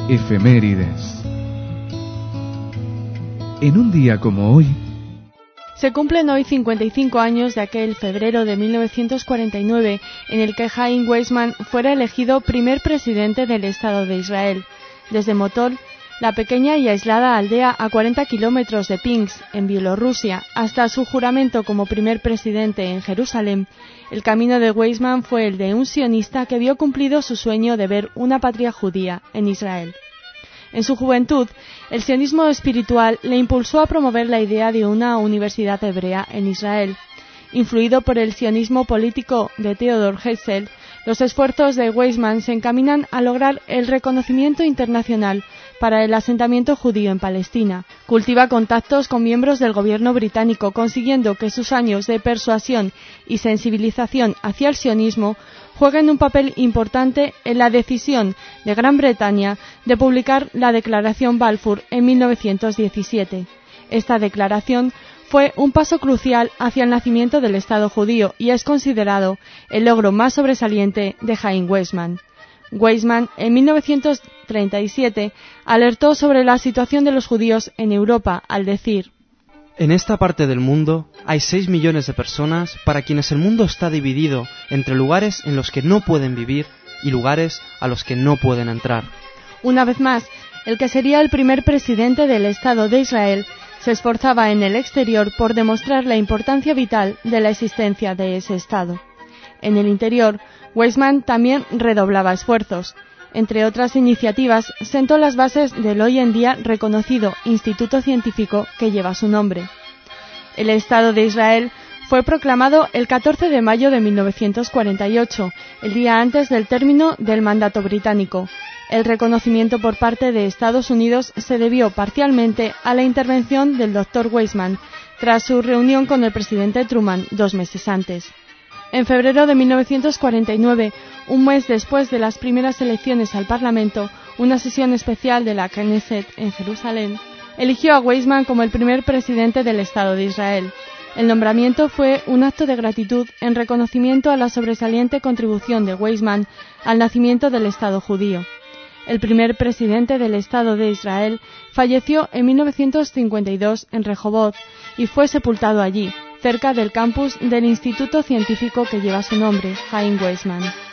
Efemérides. En un día como hoy, se cumplen hoy 55 años de aquel febrero de 1949 en el que Chaim Weizmann fuera elegido primer presidente del Estado de Israel. Desde Motol, la pequeña y aislada aldea a 40 kilómetros de Pinsk, en Bielorrusia, hasta su juramento como primer presidente en Jerusalén, el camino de Weizmann fue el de un sionista que vio cumplido su sueño de ver una patria judía en Israel. En su juventud, el sionismo espiritual le impulsó a promover la idea de una universidad hebrea en Israel. Influido por el sionismo político de Theodor Herzl, los esfuerzos de Weizmann se encaminan a lograr el reconocimiento internacional para el asentamiento judío en Palestina. Cultiva contactos con miembros del gobierno británico, consiguiendo que sus años de persuasión y sensibilización hacia el sionismo jueguen un papel importante en la decisión de Gran Bretaña de publicar la Declaración Balfour en 1917. Esta declaración fue un paso crucial hacia el nacimiento del Estado judío y es considerado el logro más sobresaliente de Chaim Weizmann. Weizmann, en 1937, alertó sobre la situación de los judíos en Europa al decir: en esta parte del mundo hay 6 millones de personas para quienes el mundo está dividido entre lugares en los que no pueden vivir y lugares a los que no pueden entrar. Una vez más, el que sería el primer presidente del Estado de Israel se esforzaba en el exterior por demostrar la importancia vital de la existencia de ese Estado. En el interior, Weizmann también redoblaba esfuerzos. Entre otras iniciativas, sentó las bases del hoy en día reconocido instituto científico que lleva su nombre. El Estado de Israel fue proclamado el 14 de mayo de 1948, el día antes del término del mandato británico. El reconocimiento por parte de Estados Unidos se debió parcialmente a la intervención del Dr. Weizmann tras su reunión con el presidente Truman 2 meses antes. En febrero de 1949, un mes después de las primeras elecciones al Parlamento, una sesión especial de la Knesset en Jerusalén eligió a Weizmann como el primer presidente del Estado de Israel. El nombramiento fue un acto de gratitud en reconocimiento a la sobresaliente contribución de Weizmann al nacimiento del Estado judío. El primer presidente del Estado de Israel falleció en 1952 en Rehovot y fue sepultado allí, cerca del campus del instituto científico que lleva su nombre, Chaim Weizmann.